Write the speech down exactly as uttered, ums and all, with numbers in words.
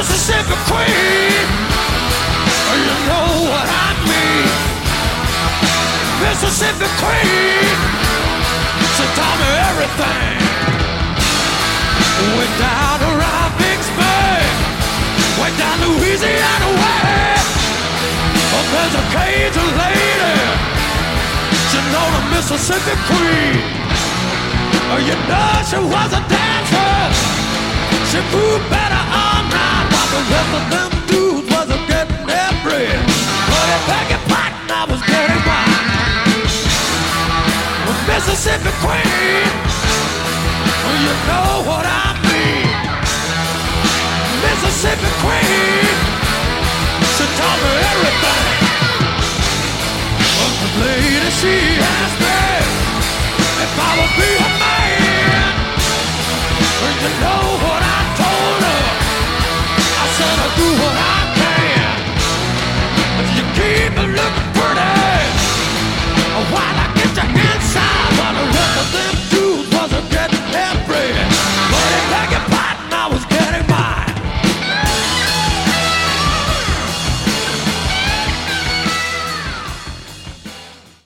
Mississippi Queen. You know what I mean. Mississippi Queen. She taught me everything. Went down around Vicksburg, went down Louisiana way. Oh, there's a Cajun lady, she know the Mississippi Queen. Oh, you know she was a dancer, she moved better all night, while the rest of them dudes wasn't getting their bread. But at Peggy Patton I was getting mine. Well, Mississippi Queen, well, you know what I mean. Mississippi Queen, she taught me everything. But the lady, she has